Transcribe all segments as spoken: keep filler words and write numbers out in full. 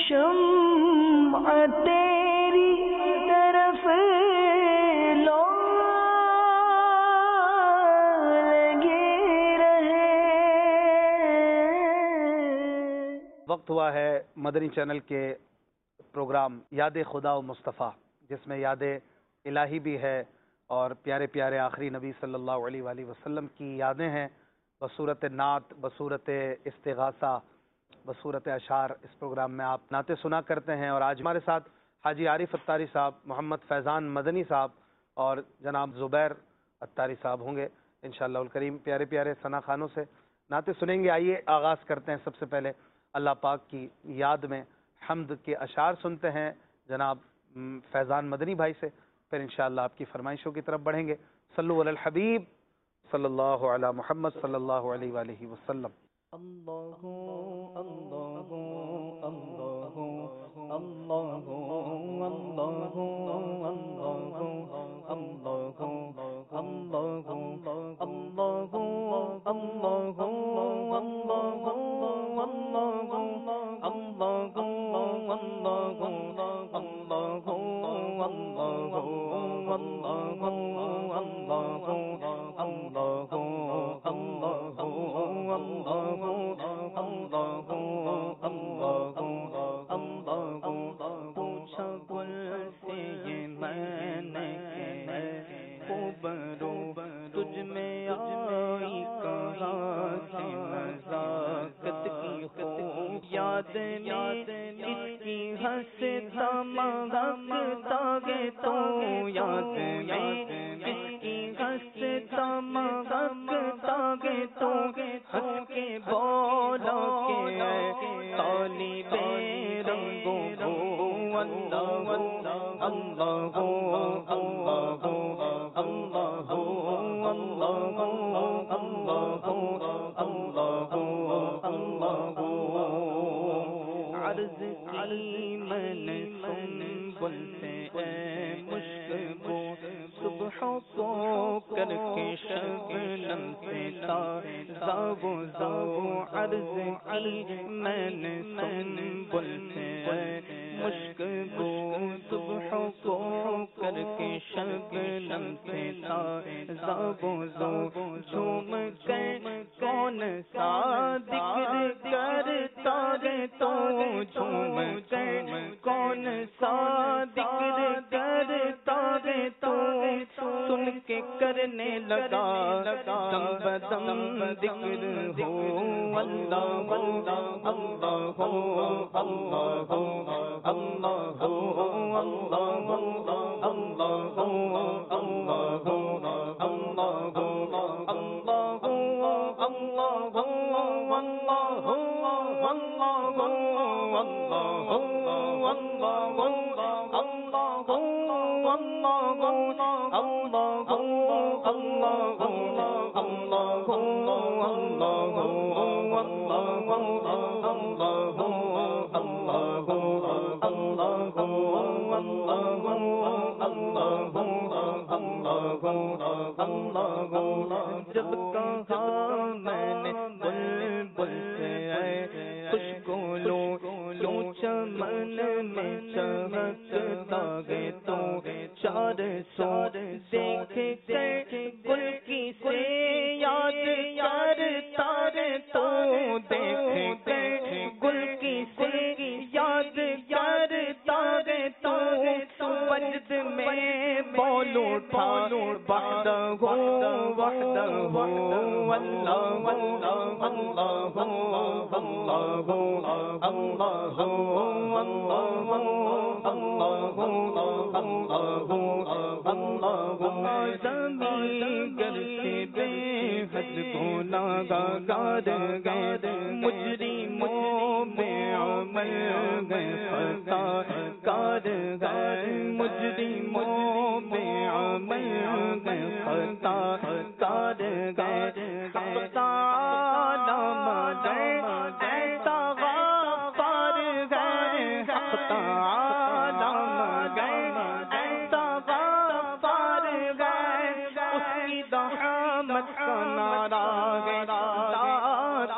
شمع تیری طرف لو لگے رہے۔ وقت ہوا ہے مدنی چینل کے پروگرام یاد خدا و مصطفیٰ، جس میں یاد الہی بھی ہے اور پیارے پیارے آخری نبی صلی اللہ علیہ وآلہ وسلم کی یادیں ہیں بصورت نعت، بصورت استغاثہ، بصورت اشعار۔ اس پروگرام میں آپ نعتیں سنا کرتے ہیں، اور آج ہمارے ساتھ حاجی عارف اتاری صاحب، محمد فیضان مدنی صاحب اور جناب زبیر اتاری صاحب ہوں گے انشاءاللہ الکریم۔ پیارے پیارے ثنا خانوں سے نعتیں سنیں گے۔ آئیے آغاز کرتے ہیں۔ سب سے پہلے اللہ پاک کی یاد میں حمد کے اشعار سنتے ہیں جناب فیضان مدنی بھائی سے، پھر انشاءاللہ آپ کی فرمائشوں کی طرف بڑھیں گے۔ صلو علی الحبیب صلی اللہ علی محمد صلی اللہ علیہ وآلہ وسلم۔ اللہ اللہ اللہ اللہ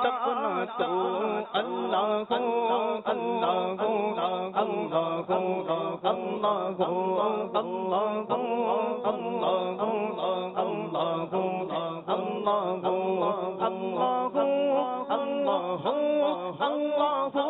سپنا تو اللہ ہو اللہ ہو اللہ ہو اللہ ہو اللہ ہو اللہ ہو اللہ ہو اللہ ہو اللہ ہو اللہ ہو اللہ ہو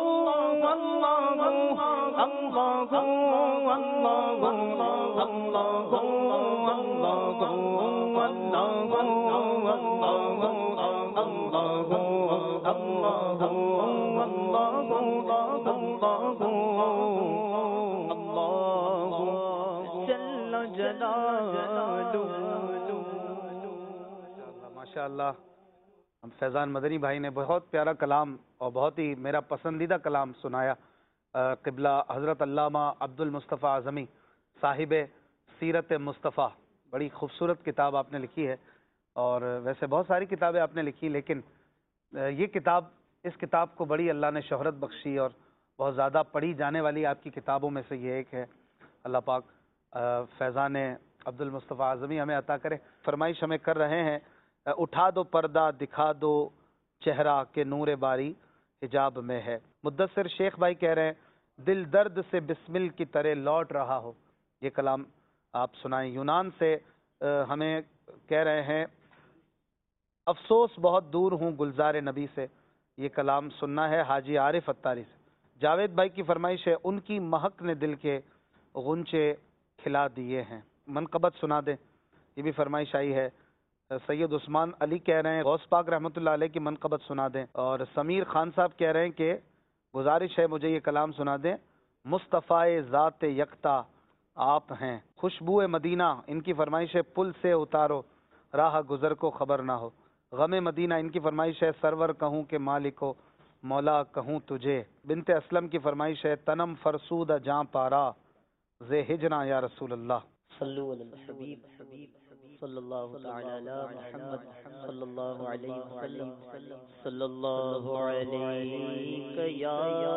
ماشاء اللہ. ہم فیضان مدنی بھائی نے بہت پیارا کلام اور بہت ہی میرا پسندیدہ کلام سنایا. قبلہ حضرت علامہ عبد المصطفیٰ اعظمی صاحب سیرت مصطفیٰ، بڑی خوبصورت کتاب آپ نے لکھی ہے، اور ویسے بہت ساری کتابیں آپ نے لکھی، لیکن یہ کتاب اس کتاب کو بڑی اللہ نے شہرت بخشی اور بہت زیادہ پڑھی جانے والی آپ کی کتابوں میں سے یہ ایک ہے. اللہ پاک فیضان عبد المصطفیٰ اعظمی ہمیں عطا کرے. فرمائش ہمیں کر رہے ہیں، اٹھا دو پردہ دکھا دو چہرہ کے نور باری حجاب میں ہے. مدثر شیخ بھائی کہہ رہے ہیں دل درد سے بسمل کی طرح لوٹ رہا ہو. یہ کلام آپ سنائیں. یونان سے ہمیں کہہ رہے ہیں افسوس بہت دور ہوں گلزار نبی سے. یہ کلام سننا ہے حاجی عارف اتاری سے. جاوید بھائی کی فرمائش ہے ان کی مہک نے دل کے غنچے کھلا دیے ہیں. منقبت سنا دیں، یہ بھی فرمائش آئی ہے. سید عثمان علی کہہ رہے ہیں غوث پاک رحمۃ اللہ علیہ کی منقبت سنا دیں. اور سمیر خان صاحب کہہ رہے ہیں کہ گزارش ہے مجھے یہ کلام سنا دیں. مصطفیٰ ذات یکتا آپ ہیں خوشبو مدینہ، ان کی فرمائش ہے پل سے اتارو راہ گزر کو خبر نہ ہو. غم مدینہ ان کی فرمائش ہے سرور کہوں کہ مالکو مولا کہوں تجھے. بنت اسلم کی فرمائش ہے تنم فرسودہ جاں پارا زے ہجنا یا رسول اللہ. صلو علی الحبیب صلی اللہ تعالی علی محمد صلی اللہ علیہ وسلم صلی اللہ علیہ یا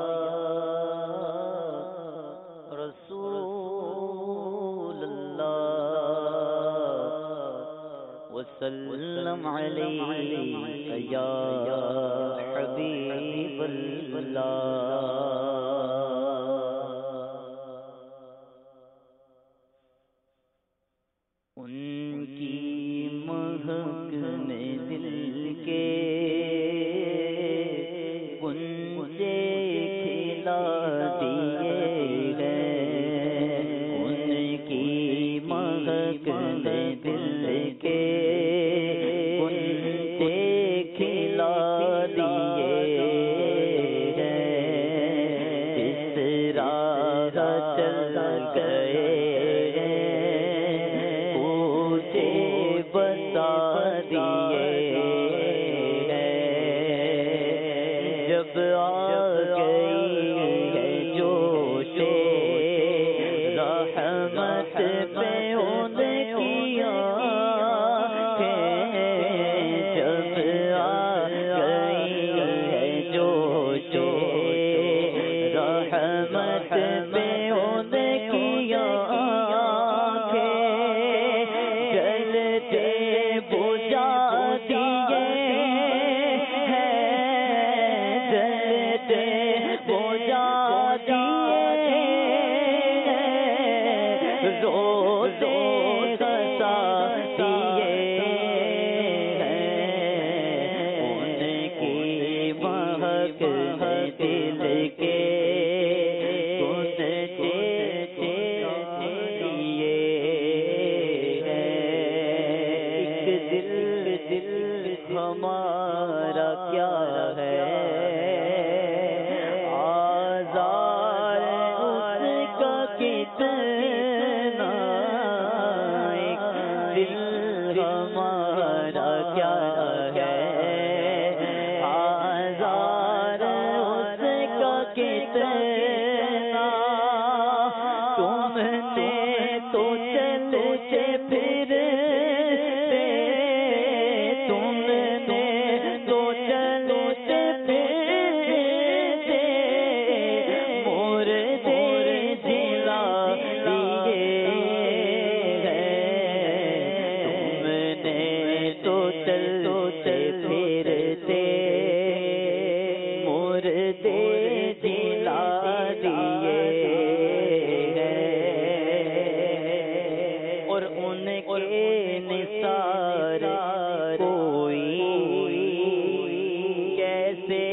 رسول اللہ وسلم علیہ یا حبیب اللہ. ان کی مہک نے دل کے گنجے کھلا دیے ہیں. ان کی مہک نے دل کے گنجے کھلا دیے ہیں. اس راہ چل گئے بتا دیے جب آ گئی ہے جوش رحمت پہ ان کی آنکھیں. جب آ گئی ہے جوش رحمت پہ ان کی آنکھیں جلتے بجھا دیے ہیں جلتے بجھا دیے ہیں روتے ہنسا دیے ہیں. ان کی مہک دل کے ہمارا کیا ہے آزار اس کا کتنا. ایک دل ہمارا کیا ہے آزار اس کا کتنا. تم نے تو چلتے پھر دلا دیے ہیں اور ان کے نثار کوئی کیسے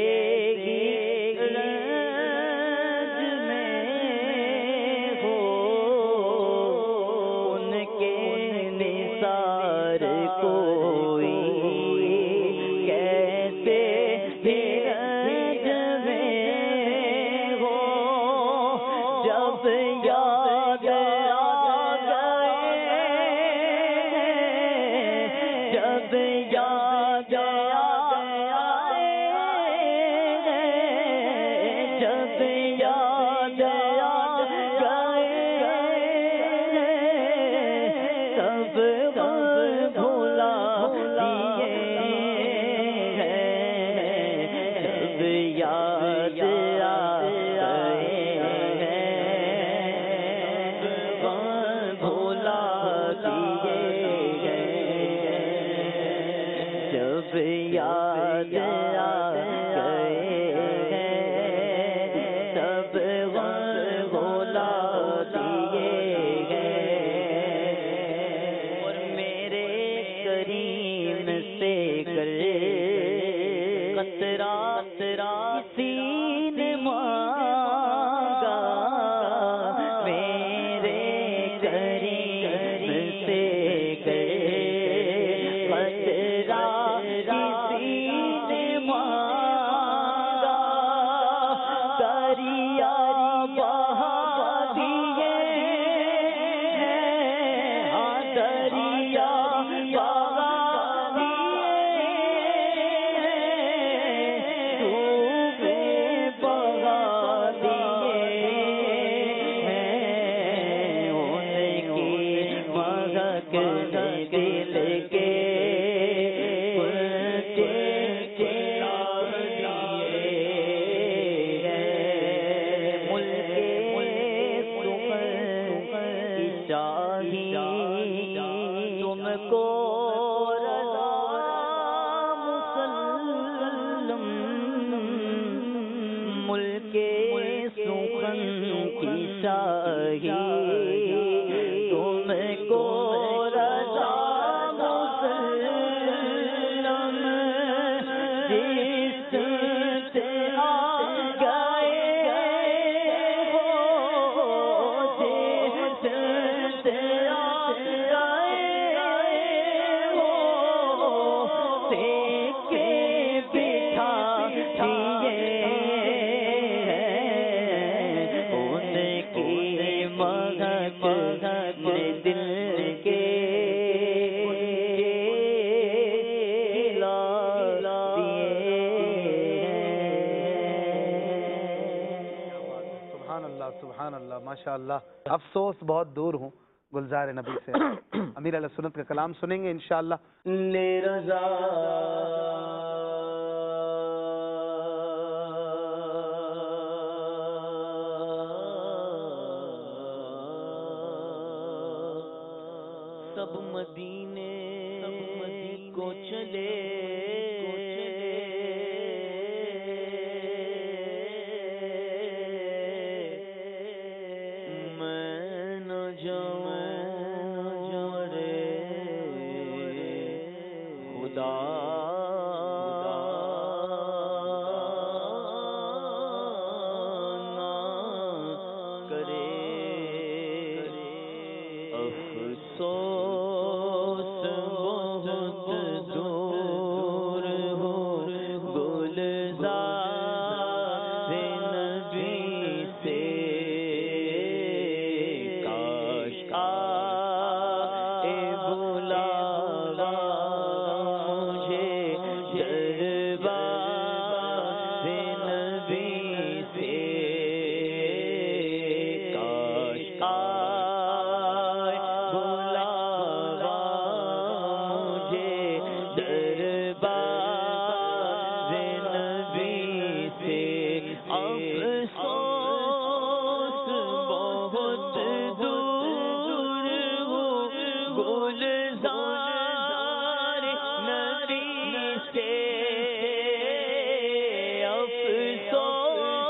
افسوس بہت دور ہوں گلزار نبی سے. امیر علیہ سنت کا کلام سنیں گے انشاءاللہ. لے رضا سب مدینے کو چلے افسوس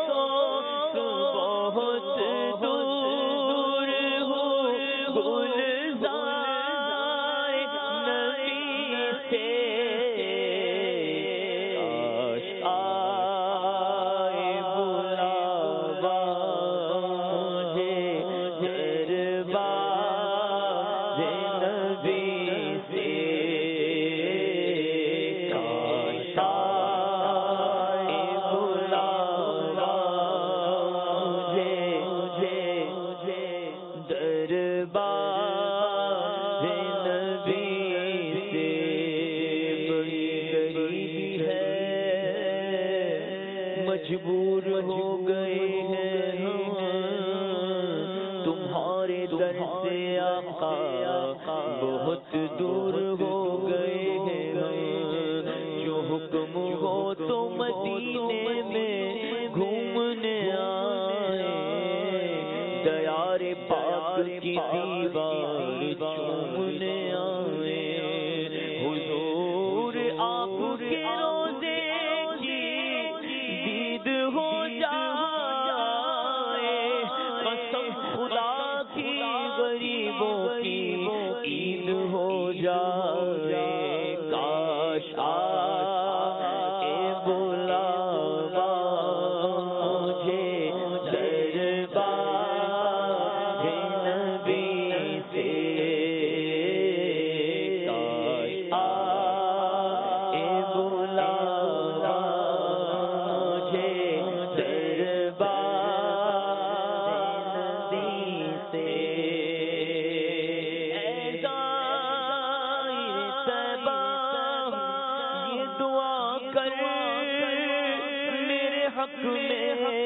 ہو گئے ہیں ہم تمہارے در سے آقا، بہت دور ہو گئے ہیں ہم، جو حکم ہو تو مدینے میں گھومنے آئے، دیار پاک کی دیوار چومنے آئے، حضور آپ کے روزے کی دید ہو جائے، قسم خدا کی غریبوں کی عید ہو جائے، کاش آئے بلاوا مجھے دربار نبی سے، کاش آئے بلاوا مجھے دربار نبی سے، اے زائر طیبہ یہ دعا کر میرے حق میں،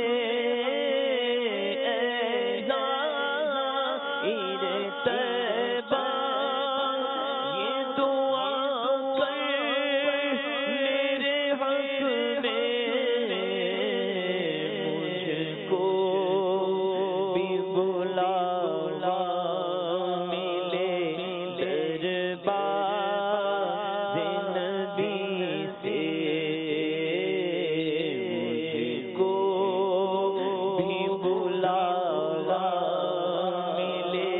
اے زائر طیبہ یہ دعا کر میرے حق میں، مجھ کو بھی بلاوا ملے دربار نبی سے، مجھ کو بھی بلاوا ملے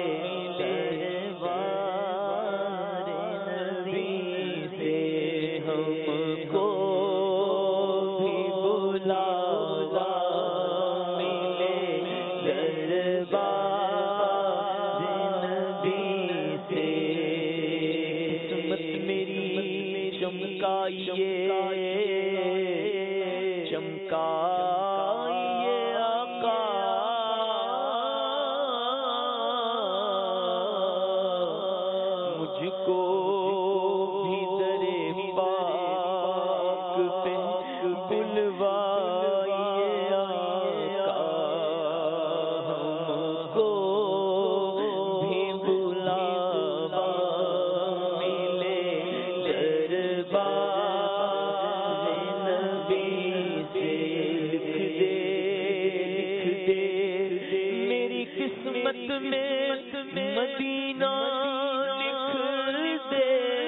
دربار نبی سے، ہم کو بھی بلاوا ملے دربار نبی سے، قسمت میری چمکائیے چمکائیے آقا، مجھ کو بھی در پاک پہ بلوائیے آقا، ہم کو بھی بلاوا ملے دربار نبی سے، لکھ دے لکھ دے میری قسمت میں مدینہ لکھ دے،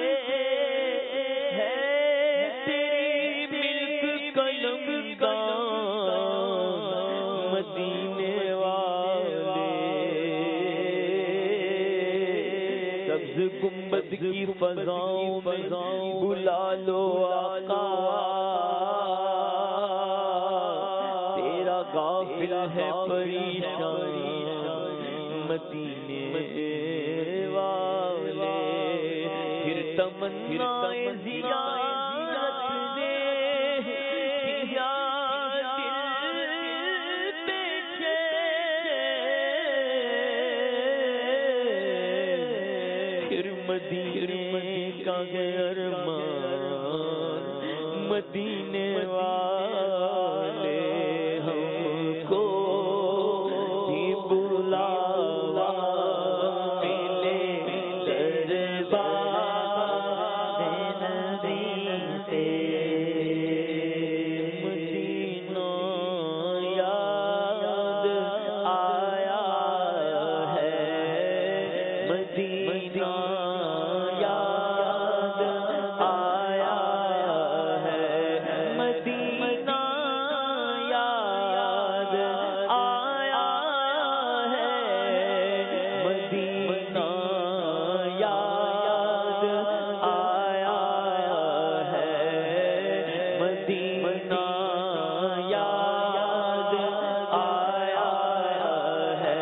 ہے تیری ملک قلم دان مدینے والے، سبز گنبد کی فضاؤں میں بلا لو آقا، تیرا غافل ہے پریشان مدینے والے، پھر تمنا زیارت نے کیا دل پہ چین، پھر مدینے کا ہے ارمان مدینے والے، ہم کو بھی بلاوا ملے دربار نبی سے، مدینہ یاد آیا ہے، مدینہ یاد آیا ہے، مدینہ یاد آیا ہے، مدینہ یاد آیا ہے، مدینہ یاد آیا ہے،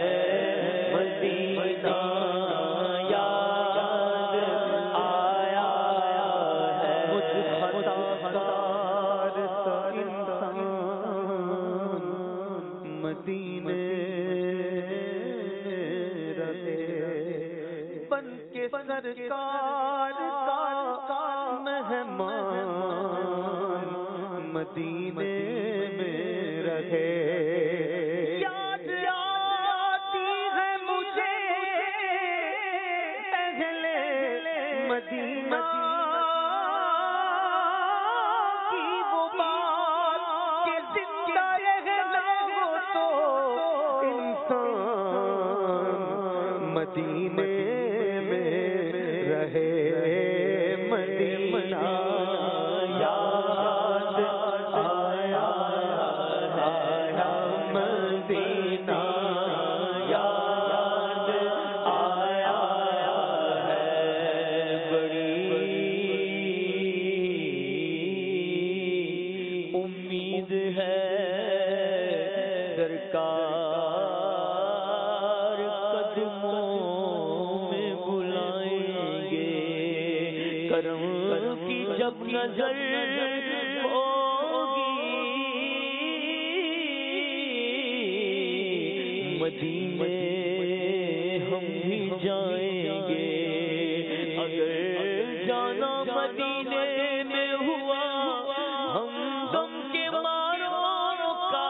مدینہ یاد آیا ہے، مجھ خطا کار سا انسان مدینے رہے، بن کے سرکار کا مہمان مدینے میں رہے، رہے یاد آتی ہے مجھے اہل مدینہ کی وہ بات کہ زندہ رہنا ہو تو انسان مدینے میں رہے مدینہ یاد آیا آیا مدینہ یاد آیا ہے بڑی امید ہے سرکار قدموں میں بلائیں گے کرم کی جب نظر ہوگی مدینے ہم بھی جائیں گے اگر جانا مدینے میں ہوا ہم غم کے ماروں کا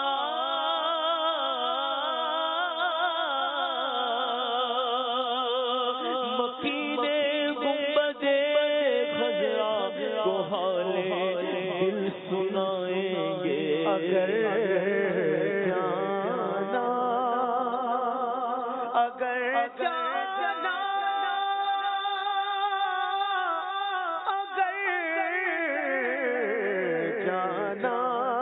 مکینے گنبدِ خضرا کو حال دل سنائیں گے اگر جانا اگر جانا اگر جانا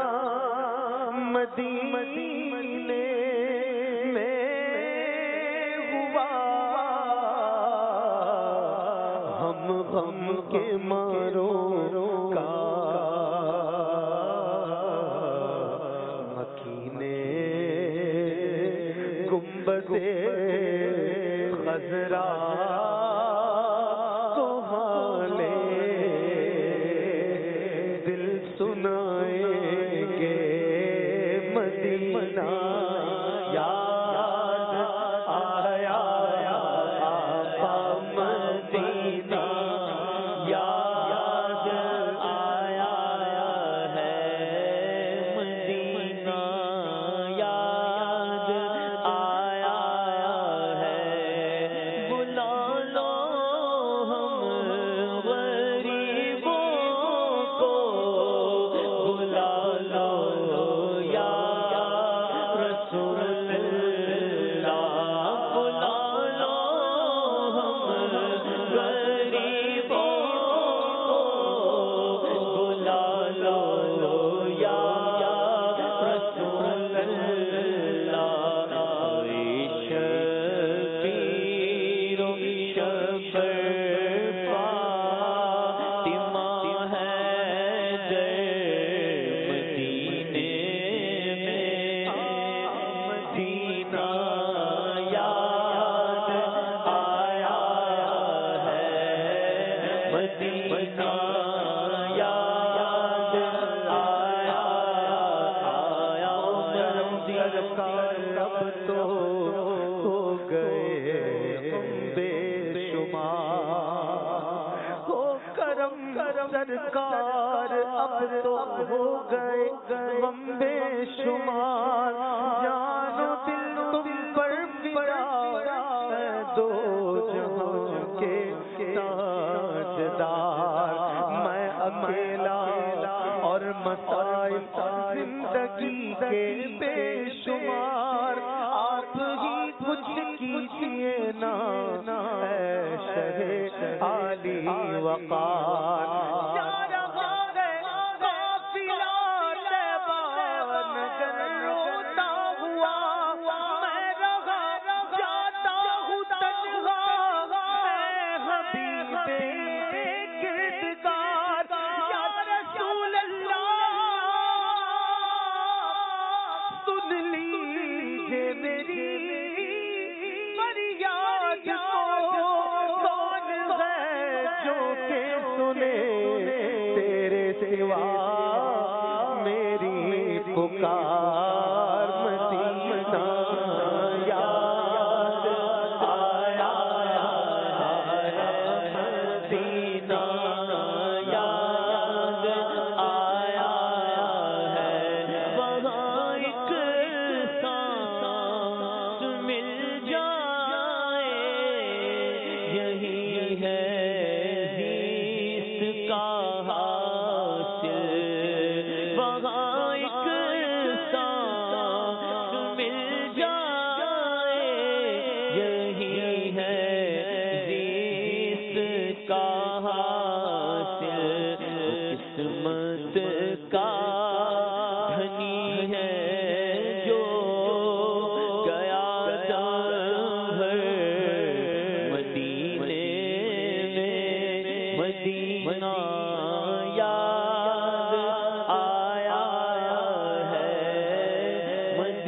مدینے میں ہوا ہم غم کے ماروں کا مکینے گنبدِ خضرا کو حال دل سنائیں گے مدینہ یاد آیا آقا مدینہ یاد آیا ہے مدینہ یاد آیا ہے بلا لو ہم غریبوں کو بلا لو یا رسول اللہ بلا لو ہم غریبوں کو بلا لو یا رسول اللہ شبیر و شفر فاطمہ ہے در مدینے میں مدینہ یاد آیا ہے مدینہ یاد آیا آیا کرم سرکار اب تو ہو گئے بے شمار ہو کرم سرکار اب تو ہو گئے غم بے شمار جان و دل تم پر فدا ہے دو جہاں کے تاجدار میں اکیلا اور مسائل زندگی کے بے شمار آپ ہی کچھ کیجیے نا اے شہ عالی وقار جا رہا ہے قافلہ طیبہ نگر روتا ہوا میں رہا جاتا ہوں تنہا اے حبیب کردگار یا رسول اللہ سن لیجیے میری فریاد کو کون ہے جو کہ سنے تیرے سوا میری پکار مدینہ یاد آیا مدینہ یاد آیا ہے وہاں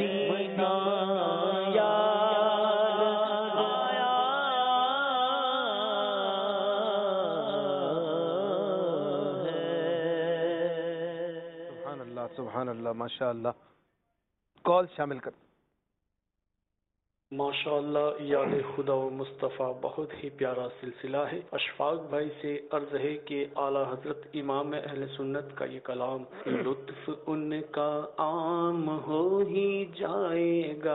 مدینہ یار آیا ہے۔ سبحان اللہ سبحان اللہ ماشاء اللہ. کال شامل کر. ماشاء اللہ یاد خدا و مصطفیٰ بہت ہی پیارا سلسلہ ہے. اشفاق بھائی سے عرض ہے کہ اعلیٰ حضرت امام اہل سنت کا یہ کلام لطف ان کا عام ہو ہی جائے گا،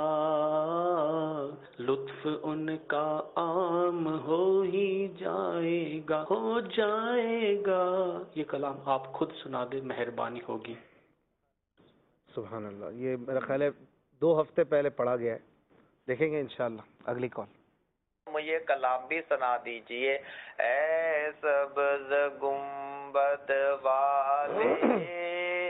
لطف ان کا عام ہو ہی جائے گا، ہو جائے گا. یہ کلام آپ خود سنا دیں، مہربانی ہوگی. سبحان اللہ. یہ میرا خیال ہے دو ہفتے پہلے پڑھا گیا ہے. دیکھیں گے انشاءاللہ. اگلی کال. مجھے کلام بھی سنا دیجئے. اے سبز گنبد والے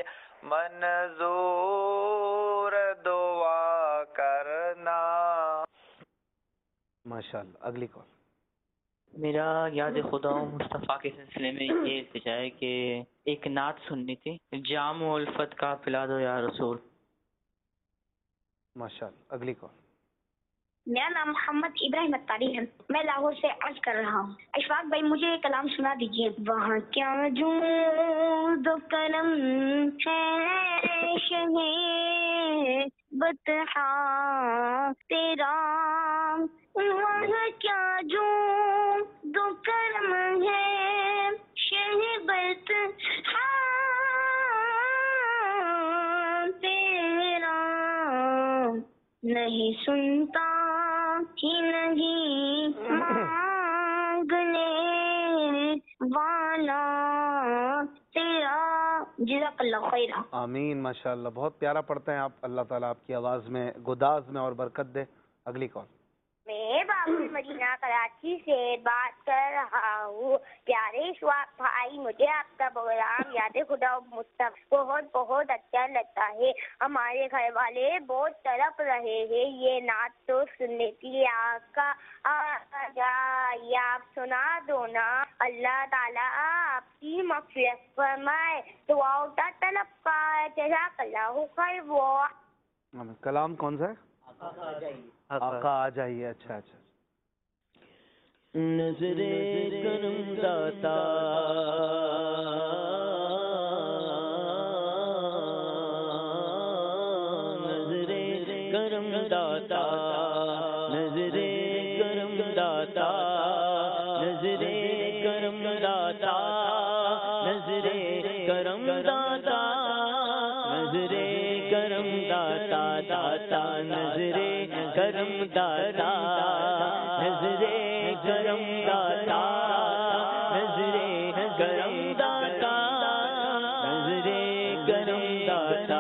منظور دعا کرنا. ماشاءاللہ. اگلی کال. میرا یاد خدا و مصطفیٰ کے سلسلے میں یہ التجا ہے کہ ایک نعت سننی تھی. جام و الفت کا پلا دو یا رسول. ماشاءاللہ. اگلی کال. میرا نام محمد ابراہیم اتاری ہے، میں لاہور سے عرض کر رہا ہوں. اشفاق بھائی مجھے یہ کلام سنا دیجیے. وہاں کیا جود و کرم ہے شہ بطحا تیرا، وہاں کیا جود و کرم ہے شہ بطحا تیرا، نہیں سنتا ہی نہیں مانگنے والا تیرا. جزاک اللہ خیر. آمین. ماشاءاللہ. بہت پیارا پڑھتے ہیں آپ. اللہ تعالیٰ آپ کی آواز میں گداز میں اور برکت دے. اگلی کال. میں بابل مدینہ کراچی سے بات کر رہا ہوں. پیارے اشفاق بھائی مجھے آپ کا پروگرام یاد خدا و مصطفیٰ بہت بہت اچھا لگتا ہے. ہمارے گھر والے بہت تڑپ رہے ہیں یہ نعت تو سننے کے لیے. آقا آجائیے آپ سنا دو نا. اللہ تعالیٰ آپ کی مغفرت فرمائے. دعا ہوتا طلب کا. جزاک اللہ خیر. وہ کلام کون سا ہے؟ آقا آ جائیے. اچھا اچھا. نظر کرم داتا نظر کرم داتا نظر کرم داتا نظر کرم داتا نظر کرم داتا نظر کرم داتا داتا نظر کرم داتا نظر کرم داتا نظر کرم داتا نظر کرم داتا.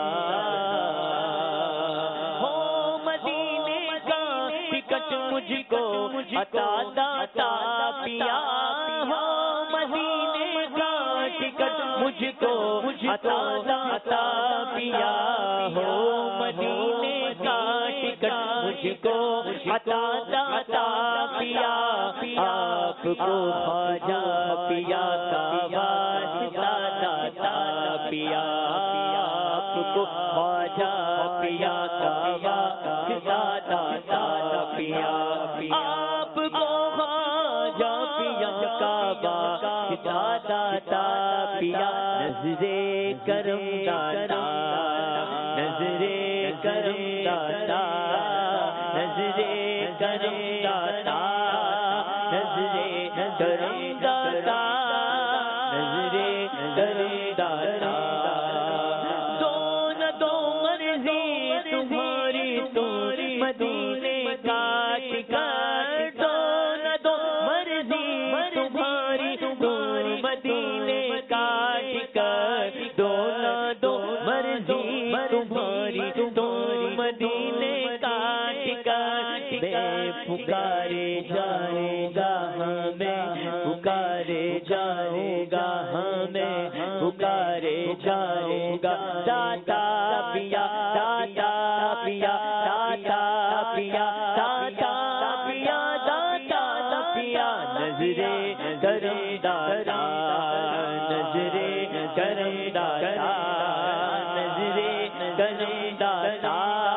ہو مدینے کا ٹکٹ مجھ کو عطا داتا پیا. ہو مدینے کا ٹکٹ مجھ کو عطا داتا پیا. ہو مدینے کا ٹکٹ مجھ کو عطا داتا پیا. آپ کو خواجہ پیا کا واسطہ داتا پیا. آپ کو خواجہ پیا کا واسطہ داتا پیا. آپ کو خواجہ پیا کا واسطہ داتا پیا. نظر کرم داتا نظر کرم داتا نظر کرم داتا نظر کرم داتا نظر کرم داتا. دو نہ دو مرضی تمہاری تم مدینے کا ٹکٹ. دو نہ دو مرضی تمہاری تم مدینے کا ٹکٹ. دو نہ دو مرضی تمہاری تم مدینے کا ٹکٹ. بے پکارے جائے گا ہمیں پکارے جائے گا ہمیں پکارے جائے گا. داتا پیا داتا پیا داتا پیا داتا پیا داتا پیا. نظر کرم داتا نظر کرم داتا نظر کرم داتا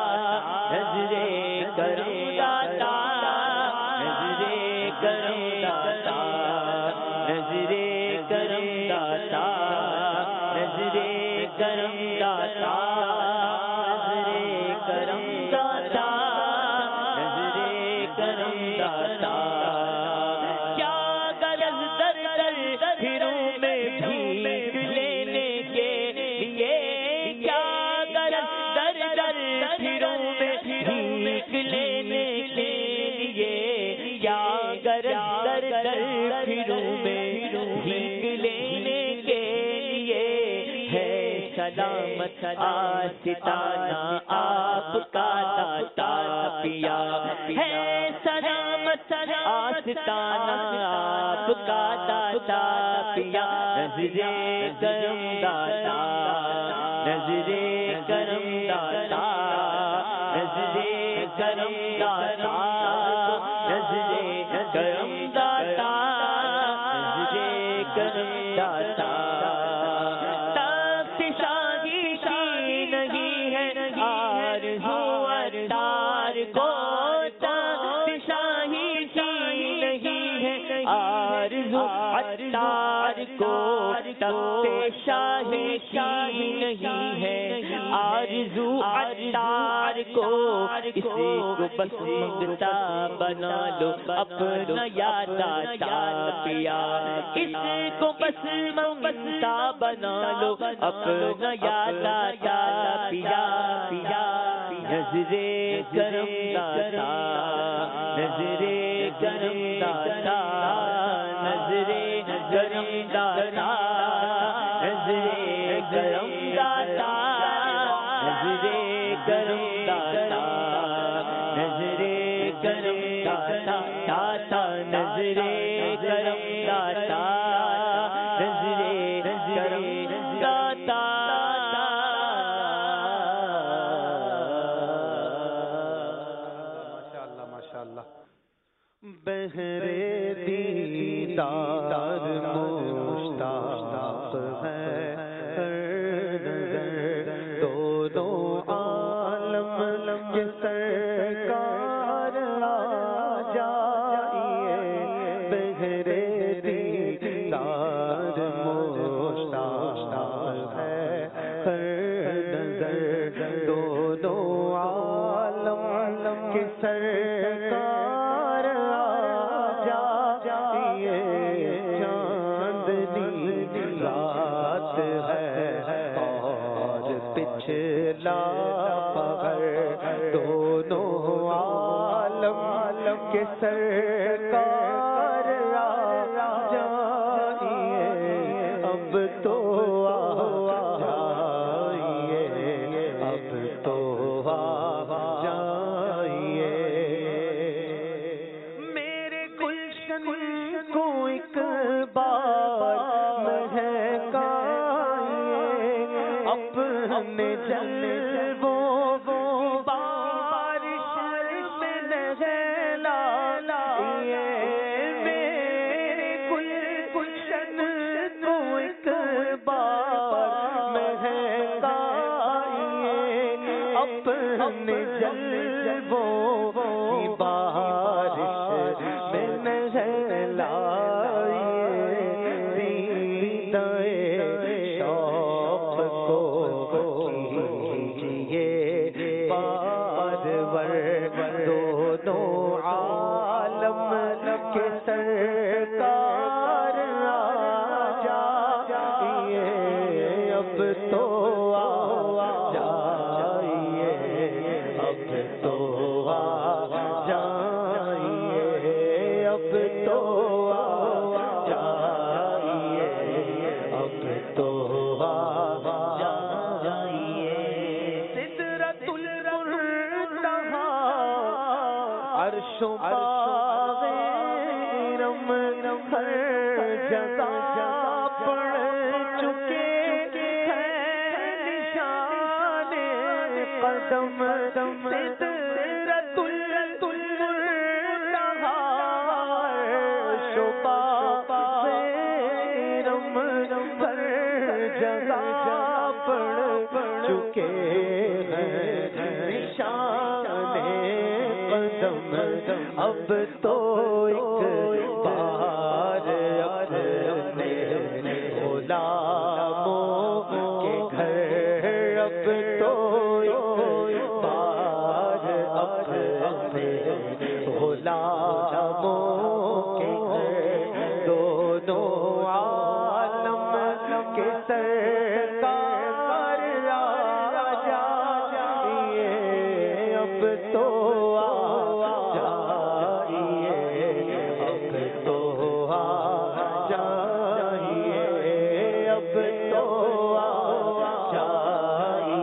آستانہ آپ کا داتا پیا ہے سلامت آستانہ آپ کا داتا پیا نظر کرم داتا نظر کرم داتا نظر کرم داتا نظر کرم داتا نظر کرم داتا تخت شاہی کی نہیں ہے آرزو اتار کو تخت شاہی کی نہیں ہے آرزو اتار کو تخت شاہی کی نہیں ہے آرزو اتار کو اسی کو بس منگتا بنا لو اپنا یا داتا پیا اس کو بس منگتا بنا لو اپنا یا داتا پیا پیا نظر کرم داتا نظر کرم داتا نظر کرم داتا نظر کرم داتا نظر کرم داتا نظر کرم داتا داتا نظر کرم داتا نظر کرم داتا ماشاءاللہ ماشاءاللہ بہرے دیدار مشتاق ہے ہر نظر دونوں عالم کے سرکار آ جائیے بہرے دیدار مشتاق ہے ہر نظر دونوں عالم کے سرکار رات ہے اور پچھلا پہر دونوں عالم کے سرکار آ جائیے اب تو آ جائیے اب تو آ جائیے میرے گلشن کو ایک بار اپنے جلووں بارش میں نہلا لائیے میرے گلشن کو ایک بار مہکائیے اپنے جلووں کی بارش میں نہلا دونوں عالم کے سرکار آ جائیے اب تو آ جائیے اب تو آ جائیے اب تو آ جائیے اب تو آ جائیے سدرۃ المنتہا عرش و باغ رم ہر جگہ پڑ چکے ہیں نشان قدم سدرۃ المنتہا عرش و باغ رم ہر جگہ پڑ چکے ہیں نشان قدم اب تو ایک بار اپنے غلاموں کے گھر اب تو ایک بار اپنے غلاموں کے گھر دونوں عالم کے سرکار آ جائیے اب تو جائیے اب تو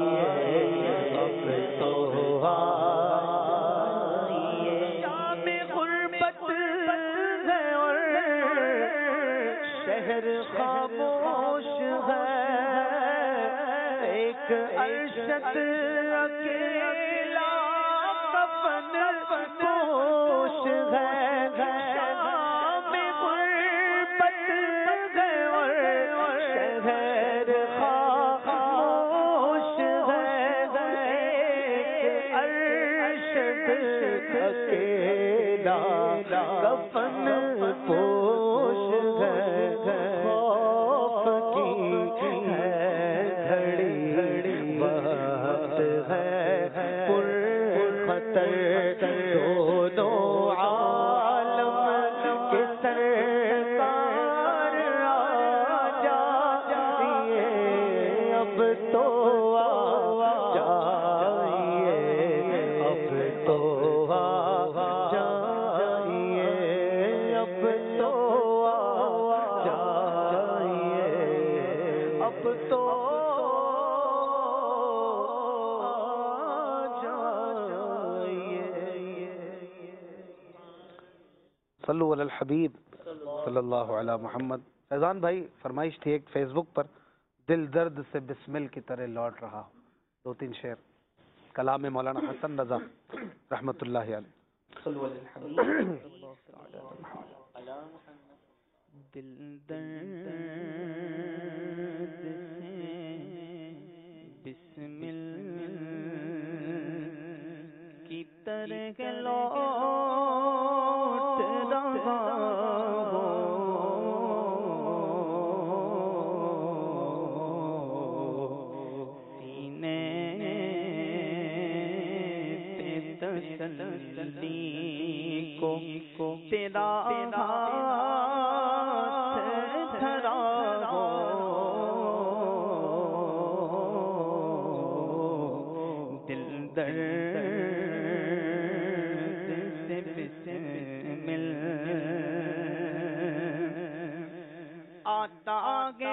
اکیلا کفن پوش ہے خوف کی ہے گھڑی وقت ہے پر خطر دونوں عالم کے سرکار آ جائیے اب تو آ جائیے اب تو آ جائیے اب تو آ جائیے اب تو صلو علی الحبیب صلی اللہ علی محمد. فیضان بھائی فرمائش تھی ایک فیس بک پر، دل درد سے بسمل کی طرح لوٹ رہا، دو تین شعر کلام مولانا حسن رضا رحمت اللہ علیہ. صلو علی الحبیب دل درد سے بسمل کی طرح لوٹ رہا سینے پہ تسلی کو تیرا ہاتھ دھرا ہو دل درد سے بسمل آتا آگے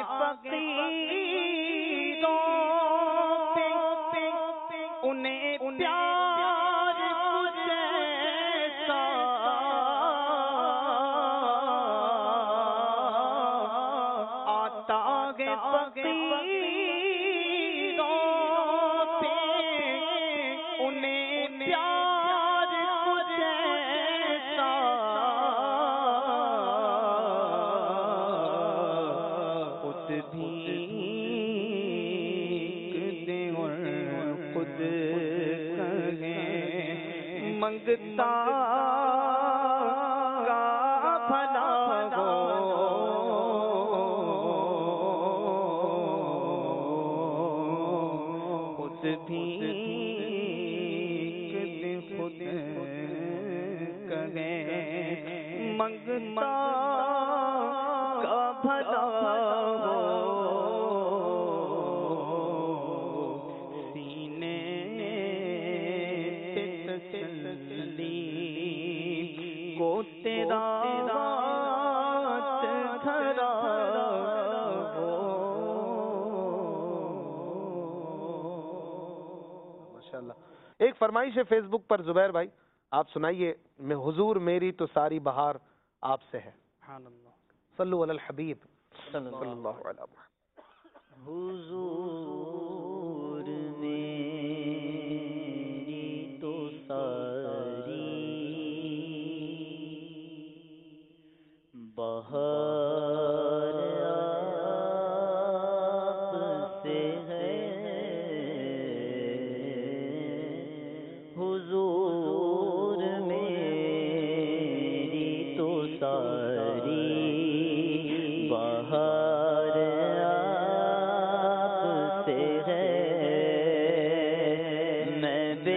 فقیروں پہ انہیں پیار کچھ ایسا آتا آگے فقیروں پہ انہیں پیار کچھ ایسا خود بھی دے اور خود کہیں منگتا کا بھلا ہو خود بھی خود کہیں منگتا کا بھلا ہو سینے پہ تسلی کو تیرا ہاتھ دھرا ہو. ماشاءاللہ. ایک فرمائش ہے فیس بک پر زبیر بھائی، آپ سنائیے. میں حضور میری تو ساری بہار آپ سے ہے. صلو علی الحبیب صلی اللہ علیہ وسلم. حضور میری تو ساری بہار آپ سے ہے حضور میری تو ساری بہار آپ سے ہے میں بے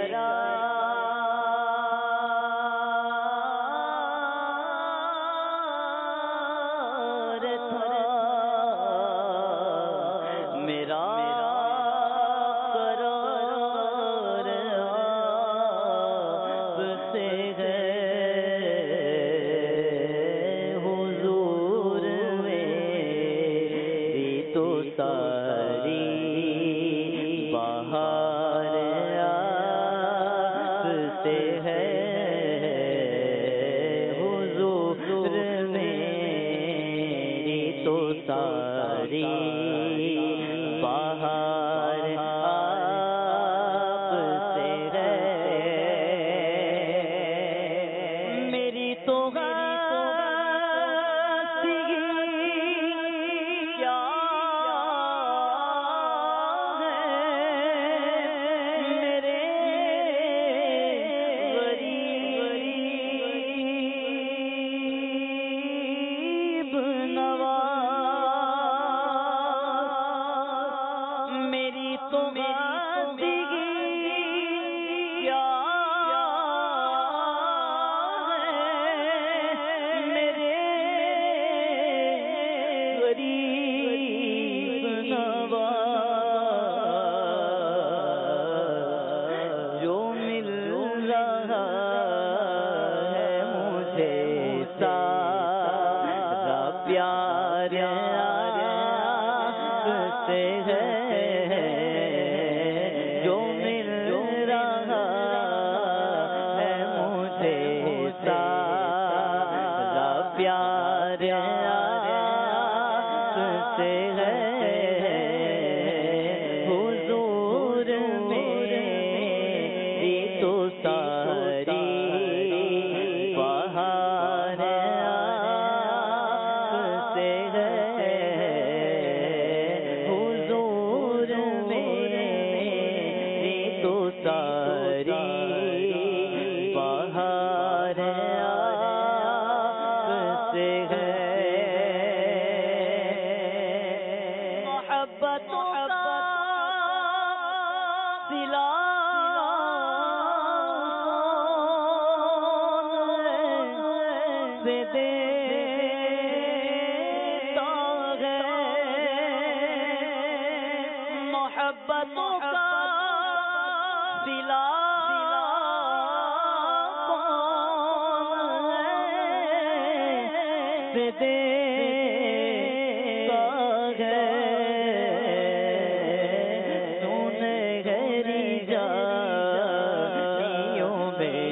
قرار تھا میرا قرار آپ سے ہے حضور میری تو ساری بہار آپ سے ہے حضور میری تو ساری بہار آپ سے ہے میری تو ہستی کیا ہے میرے ساری بہار آپ سے ہے، حضور میری تو ساری بہار آپ سے ہے، محبتوں کا سلا سے دیتا ہے، محبتوں کا سلا سے دیتا ہے، سنہری جانیوں میں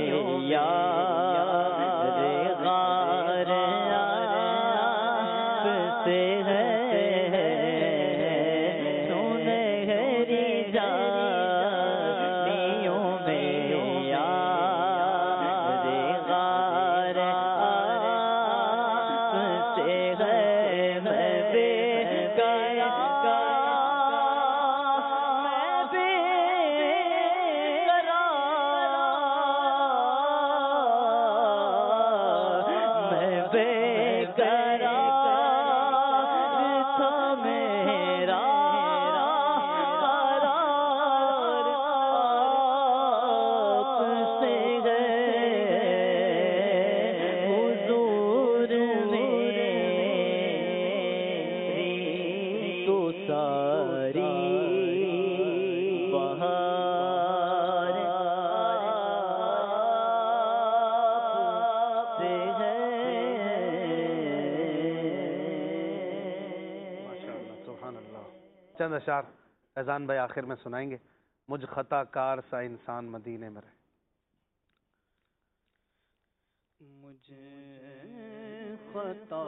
یار غار آپ سے ہے، سنہری جانیوں میں یار غار آپ سے ہے، میں بے قرار، میں بے قرار، میں بے قرار تھا میرا قرار آپ سے ہے، حضور میری تو ساری بہار آپ سے ہے۔ ماشاءاللہ، سبحان اللہ۔ چند اشعار اذان بھائی آخر میں سنائیں گے، مجھ خطا کار سا انسان مدینے میں رہے۔ مجھے خطا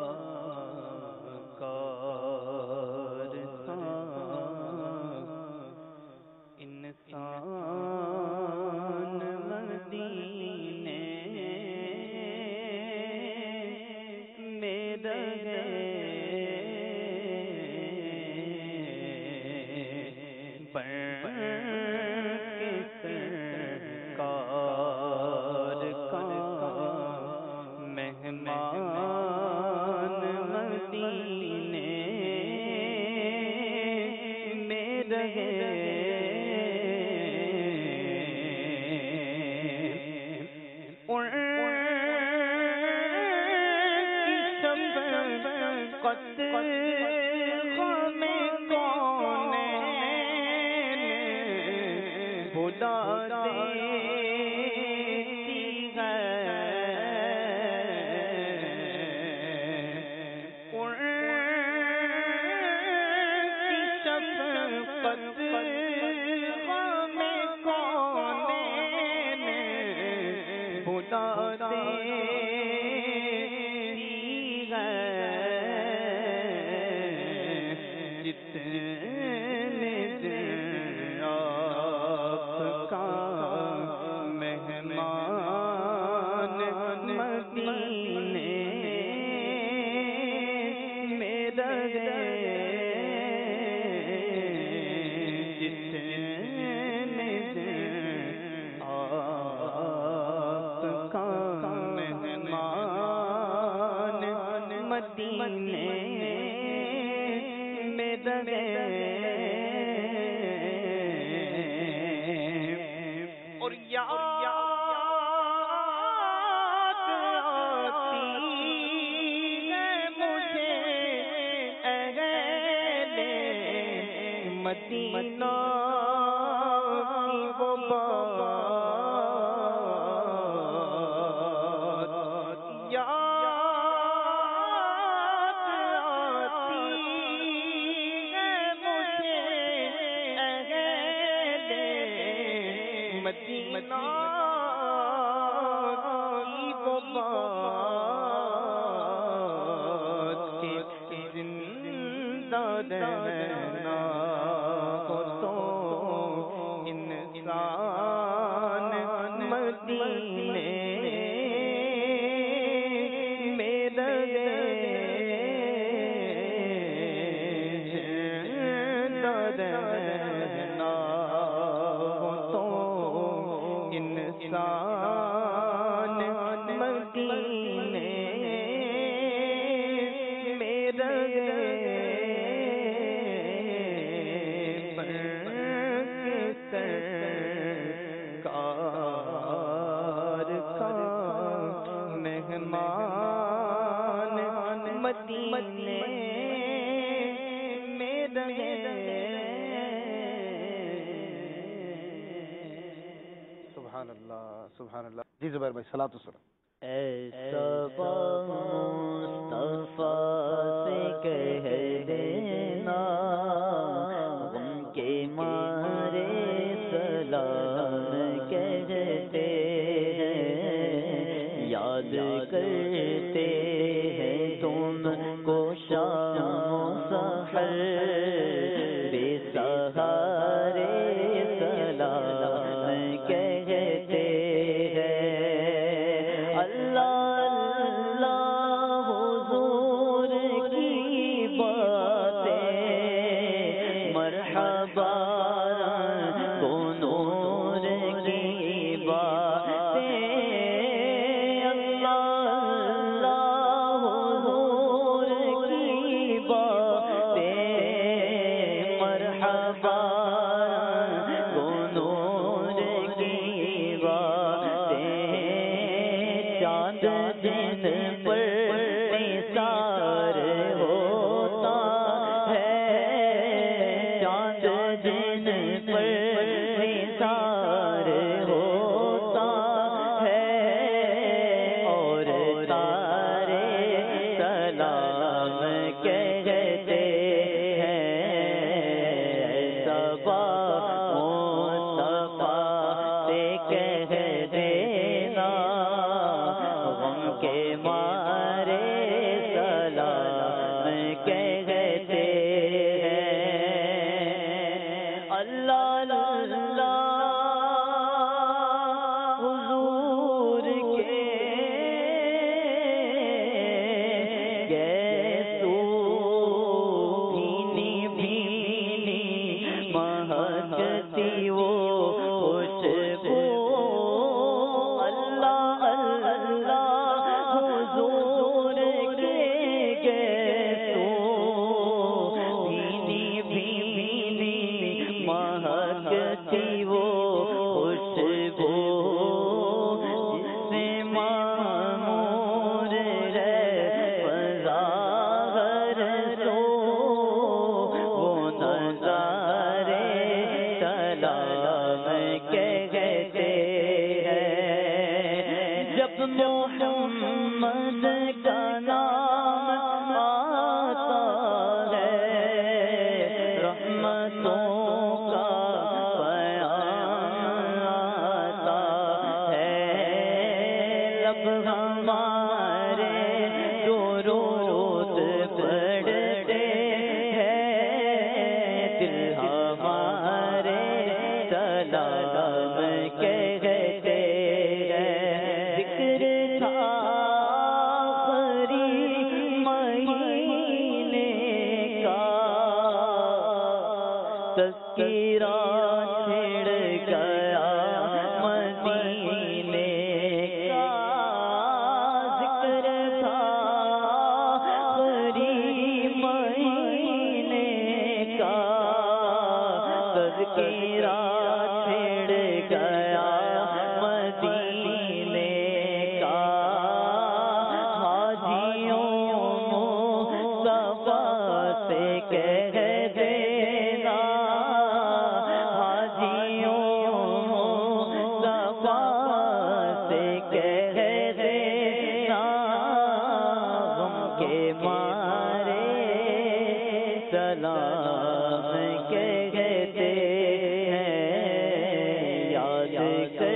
کار سا انسان مدینے میں رہے، بن کے سرکار کا مہمان مدینے میں رہے، ان کی شفقت غم کونین بلا دیتی ہے، ان کی شفقت غم کونین بلا دیتی ہے، جتنے دن آپ کا مہمان مدینے میں رہے، جتنے دن آپ کا مہمان مدینے میں رہے، اور یاد آتی ہے مجھے اہل مدینہ کی وہ بات، یاد آتی ہے مجھے اہل مدینہ کی وہ بات کہ زندہ رہنا ہو تو انسان سبحان اللہ سبحان اللہ. جی زبیر بھائی صلاۃ والسلام. اے صبا مصطفیٰ سے کہہ دینا غم کے مارے سلام کہتے ہیں، یاد کرتے ہیں تم کو شام و سحر بے سہارے سلام کہتے ہیں. اللہ اللہ حضور کی باتیں مرحبا کو نور کی باتیں. اللہ اللہ حضور کی باتیں مرحبا کو نور کی باتیں. چاند دن پر نثار ہوتا ہے، چاند دن پر نثار ہوتا ہے، اور تارے سلام کہتے ہیں. صبا مصطفیٰ سے کہہ دینا غم کے مارے سلام کہتے ہیں. اللہ اللہ حضور کے گیسو بھینی بھینی مہکتی وہ خوشبو. اللہ اللہ حضور کے گیسو بھینی بھینی مہکتی وہ خوشبو، جس سے معمور ہے فضا ہر سو، وہ نظارے سلام کہتے ہیں. جب محمد کا نام آتا ہے رحمتوں کا پیام آتا ہے. لب ہمارے درود پڑھتے ہیں، دل ہمارے سلام کہتے ہیں. ذکر تھا آخری مہینے کا، تذکرہ چھڑ گیا مدینے کا. ذکر تھا آخری مہینے کا، تذکرہ چھڑ گیا مدینے کا. حاجیوں مصطفیٰ سے کہہ دینا، حاجیوں مصطفیٰ سے کہہ دینا غم کے مارے سلام کہتے ہیں. یاد